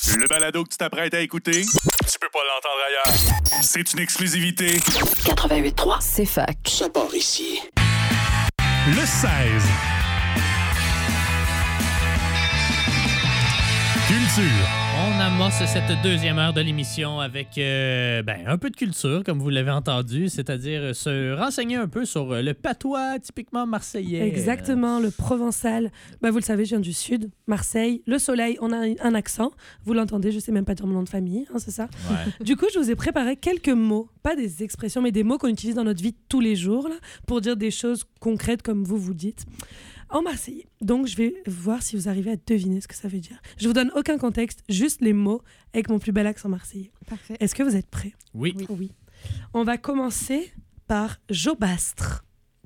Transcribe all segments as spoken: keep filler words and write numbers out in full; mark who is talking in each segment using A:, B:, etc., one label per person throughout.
A: Le balado que tu t'apprêtes à écouter, tu peux pas l'entendre ailleurs. C'est une exclusivité.
B: quatre-vingt-huit trois,
C: C'est fac.
B: ça part ici.
A: Le seize. Culture.
D: On amorce cette deuxième heure de l'émission avec euh, ben, un peu de culture, comme vous l'avez entendu, c'est-à-dire se renseigner un peu sur le patois typiquement marseillais.
E: Exactement, le provençal. Ben, vous le savez, je viens du sud, Marseille. Le soleil, on a un accent. Vous l'entendez, je sais même pas dire mon nom de famille, hein, c'est ça?
D: Ouais.
E: Du coup, je vous ai préparé quelques mots, pas des expressions, mais des mots qu'on utilise dans notre vie tous les jours, là, pour dire des choses concrètes comme vous vous dites. En marseillais. Donc, je vais voir si vous arrivez à deviner ce que ça veut dire. Je vous donne aucun contexte, juste les mots avec mon plus bel accent marseillais.
C: Parfait.
E: Est-ce que vous êtes prêts?
D: Oui.
C: Oui.
E: Oui. On va commencer par Jobastre.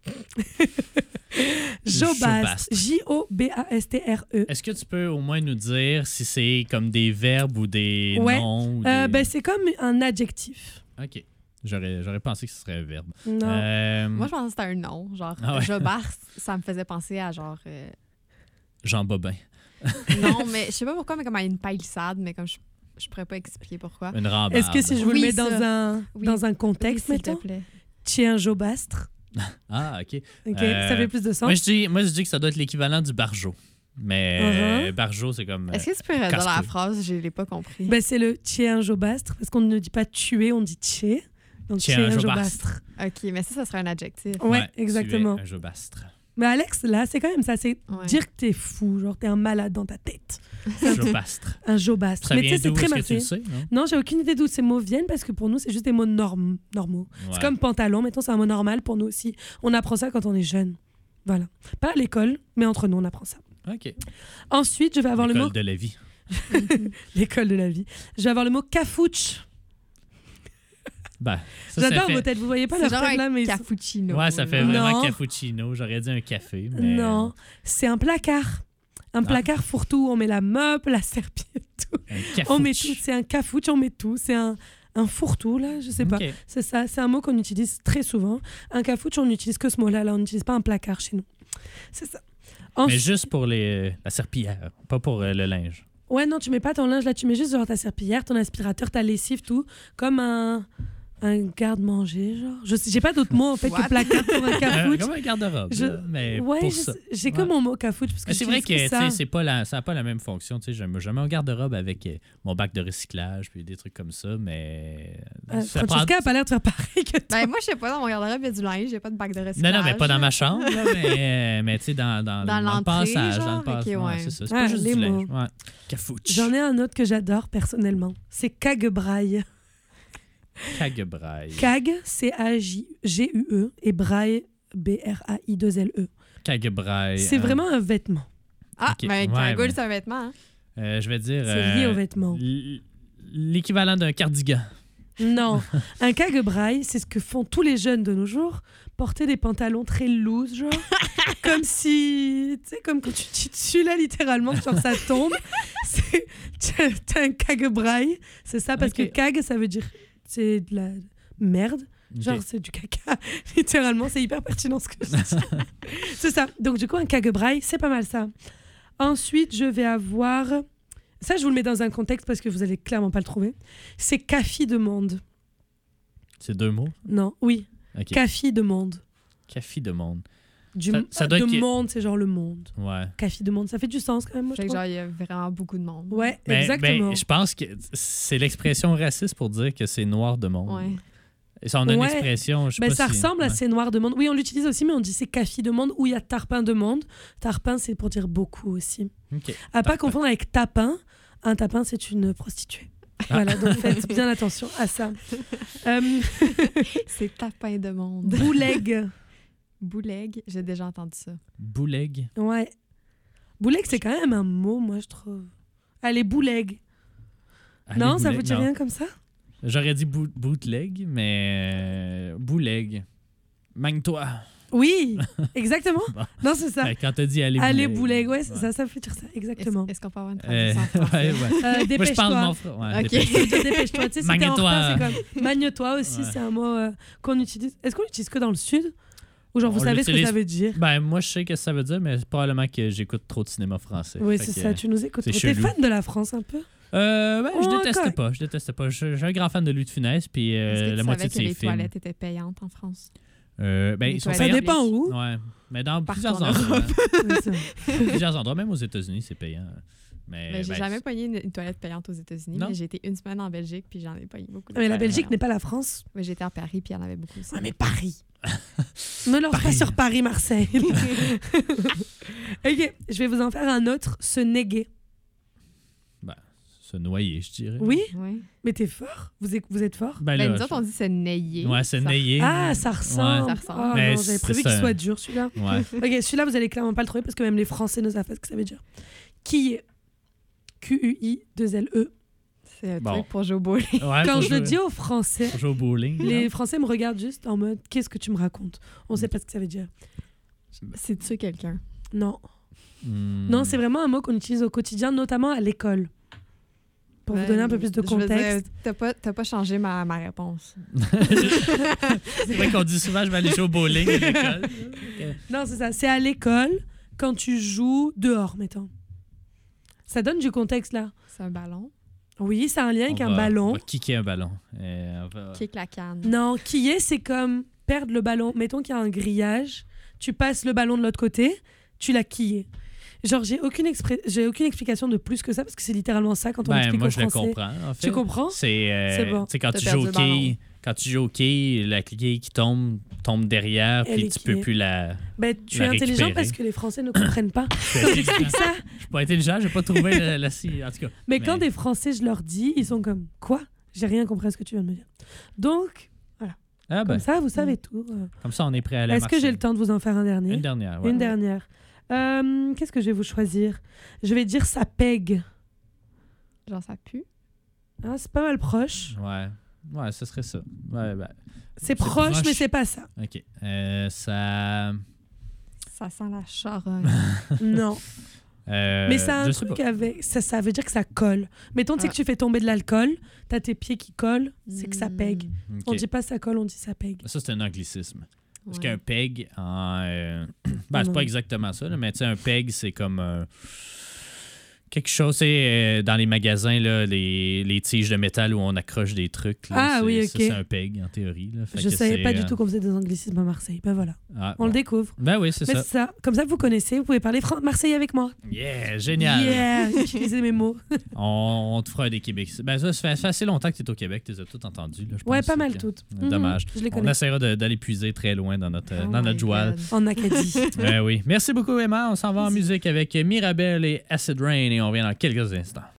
E: Jobastre. J O B A S T R E.
D: Est-ce que tu peux au moins nous dire si c'est comme des verbes ou des
E: Ouais.
D: noms? Ou
E: Euh,
D: des...
E: ben, c'est comme un adjectif.
D: OK. J'aurais, j'aurais pensé que ce serait un verbe.
E: Non.
D: Euh,
F: Moi, je pensais que c'était un nom. Genre,
D: Ah ouais.
F: Jobastre, ça me faisait penser à genre. euh,
D: Jean Bobin.
F: Non, mais je sais pas pourquoi, mais comme à une palissade, mais comme je, je pourrais pas expliquer pourquoi.
D: Une rambarde.
E: Est-ce que si je vous
F: Oui,
E: le mets
F: ça.
E: dans un,
F: Oui.
E: dans un contexte,
F: Oui, s'il te
E: mettons,
F: plaît.
E: tu es un Jobastre.
D: Ah, OK.
E: OK,
D: Euh,
E: ça fait plus de sens.
D: Moi je, dis, moi, je dis que ça doit être l'équivalent du barjo. Mais euh,
E: Uh-huh.
D: barjo, c'est comme...
F: Est-ce que tu peux redire la
D: casse-cou.
F: phrase? Je l'ai pas compris.
E: Ben, c'est le tu es un Jobastre, parce qu'on ne dit pas tuer, on dit tuer. Donc, tu
D: Tu es
E: es
D: un
E: un
D: Jobastre.
E: Jobastre.
F: OK, mais ça, ça serait un adjectif.
E: Ouais,
D: tu es
E: exactement.
D: un jobastre.
E: Mais Alex, là, c'est quand même ça. C'est
F: Ouais.
E: dire que t'es fou, genre t'es un malade dans ta tête.
D: Jobastre.
E: Un Jobastre.
D: Ça
E: Mais tu
D: vient
E: sais, c'est
D: d'où?
E: très
D: Est-ce que tu le
E: marseillais.
D: sais, non?
E: Non, j'ai aucune idée d'où ces mots viennent parce que pour nous, c'est juste des mots norm- normaux.
D: Ouais.
E: C'est comme pantalon, mettons, c'est un mot normal pour nous aussi. On apprend ça quand on est jeune. Voilà. Pas à l'école, mais entre nous, on apprend ça.
D: OK.
E: Ensuite, je vais avoir le
D: L'école
E: mot...
D: de la vie.
E: L'école de la vie. Je vais avoir le mot cafouche.
D: Ben, ça, ça
E: J'adore
D: fait...
E: vos têtes. Vous voyez pas
F: C'est
E: leur
F: genre
E: tête là,
F: un
E: mais...
F: cappuccino.
D: Ouais, ça fait
F: là.
D: vraiment
E: Non.
D: cappuccino. J'aurais dit un café, mais...
E: Non, c'est un placard. Un
D: Ah.
E: placard fourre-tout. On met la meuble, la serpillère, tout.
D: Un
E: On met
D: cafouche.
E: tout. C'est un cafouche, on met tout. C'est un, un fourre-tout, là, je sais pas.
D: OK.
E: C'est ça, c'est un mot qu'on utilise très souvent. Un cafouche, on n'utilise que ce mot-là. Là, on n'utilise pas un placard chez nous. C'est ça.
D: Mais
E: Ensuite-
D: juste pour les... la serpillière, pas pour euh, le linge.
E: Ouais, non, tu mets pas ton linge là, tu mets juste genre ta serpillière, ton aspirateur, ta lessive, tout, comme un, un garde-manger, genre. Je sais, j'ai pas d'autres mots en fait
F: What?
E: que placard pour un
D: Euh,
E: cafouche.
D: comme un garde-robe,
E: Je-
D: là, mais
E: Ouais,
D: pour
E: je
D: ça.
E: sais- j'ai que
D: Ouais.
E: mon mot cafouche parce que
D: Mais c'est vrai
E: j'utilise
D: que
E: ça.
D: tu sais, c'est pas la, ça n'a pas la même fonction. Tu sais, je, me- je mets un garde-robe avec euh, mon bac de recyclage puis des trucs comme ça, mais...
E: Euh,
D: ça prend-
E: Francesca a pas l'air de faire pareil que toi.
F: Ben, moi, je sais pas, dans mon garde-robe, il y a du linge, j'ai pas de bac de
D: Non,
F: recyclage.
D: non, mais pas dans ma chambre, là, mais, euh, mais tu sais, dans, dans,
F: Dans
D: le
F: l'entrée,
D: passage. Dans
F: genre?
D: le passage,
F: Ok,
D: ouais,
F: ouais.
D: c'est ça. C'est
E: Ouais,
D: pas juste
E: les
D: du
E: mots.
D: linge. Ouais. Cafouche.
E: J'en ai un autre que j'adore personnellement. C'est caguebraille.
D: Caguebraille.
E: Cag, C A J G U E, et braille, B R A I deux L E.
D: Caguebraille.
E: C'est
D: hein.
E: vraiment un vêtement.
F: Ah,
D: Ok.
F: mais
D: Ouais,
F: cagoule,
D: mais-
F: c'est un vêtement. Hein?
D: Euh, je vais dire...
E: C'est lié
D: euh,
E: au vêtement.
D: l- L'équivalent d'un cardigan.
E: Non, un caguebraille, c'est ce que font tous les jeunes de nos jours. Porter des pantalons très loose, genre. Comme si... Tu sais, comme quand tu t'y dessus, là, littéralement, genre ça tombe. C'est- T'as t'as un caguebraille. C'est ça, parce
D: Ok.
E: que cag, ça veut dire... C'est de la merde. Genre,
D: Ok.
E: c'est du caca. Littéralement, c'est hyper pertinent ce que je dis. C'est ça. Donc, du coup, un caguebraille, c'est pas mal ça. Ensuite, je vais avoir... Ça, je vous le mets dans un contexte parce que vous allez clairement pas le trouver. C'est café de monde.
D: C'est deux mots?
E: Non, oui.
D: OK.
E: Café de monde.
D: Café de monde.
E: Du
D: Ça-
E: m-
D: ça
E: ah,
D: doit
E: de
D: être-
E: monde, c'est genre le monde.
D: Ouais.
E: Café de monde, ça fait du sens quand même, moi, je
F: Fait que
E: trouve.
F: genre, il y a vraiment beaucoup de monde.
E: Ouais,
D: Ben-
E: exactement.
D: ben, je pense que c'est l'expression raciste pour dire que c'est noir de monde.
F: Ouais.
D: Et ça, on a une
E: Ouais.
D: expression, je sais
E: Ben,
D: pas
E: ça
D: si-
E: ressemble à
D: ouais.
E: ces noirs de monde. Oui, on l'utilise aussi, mais on dit c'est café de monde ou il y a tarpin de monde. Tarpin, c'est pour dire beaucoup aussi.
D: OK.
E: À pas confondre avec tapin. Un tapin, c'est une prostituée. Voilà, donc faites bien attention à ça. Euh,
F: C'est tapin de monde.
E: bouleg.
F: Bouleg, j'ai déjà entendu ça.
D: Bouleg.
E: Ouais. Bouleg, c'est quand même un mot, moi, je trouve. Allez, bouleg.
D: Allez,
E: non, ça
D: bouleg,
E: vous dit
D: non.
E: rien comme ça?
D: J'aurais dit boot- bootleg, mais euh, bouleg. Magne-toi.
E: Oui, exactement.
D: Bon.
E: Non, c'est ça.
D: Ben, quand t'as dit allez
E: Allez,
D: bouleg.
E: bouleg, ouais, c'est ça, ça veut dire ça,
F: Est-ce
E: exactement.
F: est-ce qu'on peut avoir une
D: Euh,
F: traduction en français?
D: ouais, ouais.
E: Euh,
D: Moi, je
E: dépêche-toi.
D: parle mon frère. Ouais,
F: Ok.
D: dépêche-toi.
E: Dépêche-toi. Tu sais, si t'es en
D: Magne-toi.
E: retard, c'est comme magne-toi aussi,
D: Ouais.
E: c'est un mot euh, qu'on utilise. Est-ce qu'on l'utilise que dans le sud? Ou genre, vous
D: On
E: savez ce que
D: l'utilise-
E: ça veut dire?
D: Ben, moi, je sais que ça veut dire, mais probablement que j'écoute trop de cinéma français.
E: Oui,
D: Fait
E: c'est
D: que,
E: ça, tu nous écoutes.
D: c'est
E: T'es
D: chelou.
E: fan de la France un peu?
D: Euh, ben, je
E: Oh,
D: déteste
E: correct.
D: pas. Je déteste pas. Je, je suis un grand fan de Louis de Funès, puis euh,
F: Est-ce que tu
D: la moitié
F: savais
D: de
F: que
D: ses
F: les
D: films.
F: toilettes étaient payantes en France?
D: Euh, ben,
F: Les
D: ils sont
F: toilettes
E: Ça
D: payants.
E: dépend où.
D: Ouais. Mais dans
F: Partout
D: plusieurs
F: en
D: endroits.
E: Ouais, ça.
D: plusieurs endroits, même aux États-Unis, c'est payant. Mais,
F: Mais j'ai
D: ben,
F: jamais pogné une, une toilette payante aux États-Unis,
D: Non?
F: mais j'ai été une semaine en Belgique, puis j'en ai pogné beaucoup. de
E: Mais la
F: toilettes
E: Belgique n'est
F: payantes.
E: pas la France.
F: Ouais, j'étais à Paris, puis il y en avait beaucoup aussi.
E: Ah, mais Paris. Ne lance pas
D: Paris.
E: sur Paris, Marseille. OK, je vais vous en faire un autre. Se néguer.
D: ben, se noyer, je dirais.
E: Oui,
F: Ouais.
E: mais t'es fort. Vous êtes, vous êtes fort.
D: Ben,
F: Ben,
D: là,
F: nous
D: je-
F: autres, on dit se nayer.
D: Ouais, se
F: Ça-
D: nayer.
E: Ah, ça ressemble.
F: Ça ressemble.
E: Ah,
D: Mais
E: non, j'avais
D: c'est
E: prévu
D: ça.
E: qu'il soit dur, celui-là.
D: Ouais.
E: OK, celui-là, vous allez clairement pas le trouver parce que même les Français ne savent pas ce que ça veut dire. Qui est Q U I deux L E.
F: C'est un
D: Bon.
F: truc pour jouer au bowling.
D: Ouais,
E: Quand
D: faut
E: je le
D: jouer-
E: dis aux Français,
D: faut jouer au bowling.
E: les
D: non?
E: Français me regardent juste en mode qu'est-ce que tu me racontes? On sait pas ce que ça veut dire.
F: C'est tuer quelqu'un.
E: Non.
D: Hmm.
E: Non, c'est vraiment un mot qu'on utilise au quotidien, notamment à l'école. Pour vous
F: Ben,
E: donner un peu plus de
F: je veux dire,
E: contexte.
F: T'as pas, t'as pas changé ma, ma réponse.
D: C'est vrai qu'on dit souvent je vais aller jouer au bowling à l'école.
E: Non, c'est ça. C'est à l'école quand tu joues dehors, mettons. Ça donne du contexte, là.
F: C'est un ballon.
E: Oui, c'est un lien avec
D: On
E: un
D: va-
E: ballon.
D: On va kicker un ballon. Euh, on va-
F: Kick la canne.
E: Non, qui est, c'est comme perdre le ballon. Mettons qu'il y a un grillage, tu passes le ballon de l'autre côté, tu l'as quillé. Genre, j'ai aucune, expré- j'ai aucune explication de plus que ça, parce que c'est littéralement ça quand on
D: Ben,
E: explique
D: moi,
E: aux
D: je le
E: Français.
D: comprends. En fait.
E: Tu comprends?
D: C'est euh,
E: C'est bon.
D: tu sais, quand
F: T'as
D: tu
F: perdu
D: joues au
F: le ballon.
D: quai, quand tu joues au quai, la quille qui tombe tombe derrière,
E: Elle
D: puis
E: est
D: tu peux
E: quillée.
D: plus la.
E: Ben, tu
D: La
E: es intelligent
D: récupérer.
E: parce que les Français ne comprennent pas.
D: Je suis
E: Quand
D: intelligent.
E: j'explique ça.
D: Je suis pas intelligent, j'ai pas trouvé la, la scie, en tout cas.
E: Mais quand
D: Mais-
E: des Français, je leur dis, ils sont comme quoi? J'ai rien compris à ce que tu viens de me dire. Donc,
D: Ah ben,
E: comme ça, vous savez tout. Euh,
D: comme ça, on est prêt à aller à
E: Est-ce que j'ai le temps de vous en faire un dernier?
D: Une dernière, ouais.
E: Une dernière. Euh, Qu'est-ce que je vais vous choisir? Je vais dire ça pègue.
F: Genre, ça pue.
E: Hein, c'est pas mal proche.
D: Ouais. Ouais, ce serait ça. Ouais, ben,
E: C'est proche,
D: proche.
E: mais c'est pas ça.
D: OK. Euh, ça.
F: Ça sent la charogne.
E: Non.
D: Euh,
E: mais ça a
D: je
E: un
D: sais
E: truc
D: pas.
E: avec. Ça, ça veut dire que ça colle. Mettons, tu sais
F: Ah.
E: que tu fais tomber de l'alcool, t'as tes pieds qui collent, c'est que ça
F: Hmm.
E: pègue.
D: OK.
E: On dit pas ça colle, on dit ça pègue.
D: Ça, c'est un anglicisme. Parce
F: Ouais.
D: qu'un peg, en, euh, ben, c'est
E: Non.
D: pas exactement ça, là, mais tu sais, un peg, c'est comme euh, quelque chose, c'est euh, dans les magasins, là, les, les tiges de métal où on accroche des trucs. Là,
E: Ah
D: c'est-
E: oui,
D: ça,
E: ok.
D: c'est un peg, en théorie. Là. Fait
E: Je
D: que
E: savais
D: c'est,
E: pas du
D: euh,
E: tout qu'on faisait des anglicismes à Marseille. Ben voilà.
D: ah,
E: On
D: bon.
E: le découvre.
D: Ben oui, c'est
E: Mais
D: ça.
E: c'est ça. Comme ça, vous connaissez, vous pouvez parler fran- marseillais avec moi.
D: Yeah, génial.
E: Yeah, utiliser mes mots.
D: On, on te fera des Québec. Ben ça, ça fait, ça fait assez longtemps que tu es au Québec, tu les as toutes entendues. Là, je
E: Ouais,
D: pense,
E: pas
D: fait
E: mal
D: que-
E: toutes.
D: euh, Dommage.
E: Mhm, je les
D: On
E: connais.
D: essaiera de- d'aller puiser très loin dans notre,
F: Oh
D: dans
F: my
D: notre joie.
F: God.
E: En Acadie.
D: Ouais, oui. Merci beaucoup, Emma. On s'en va en musique avec Mirabelle et Acid Rain et on revient dans quelques instants.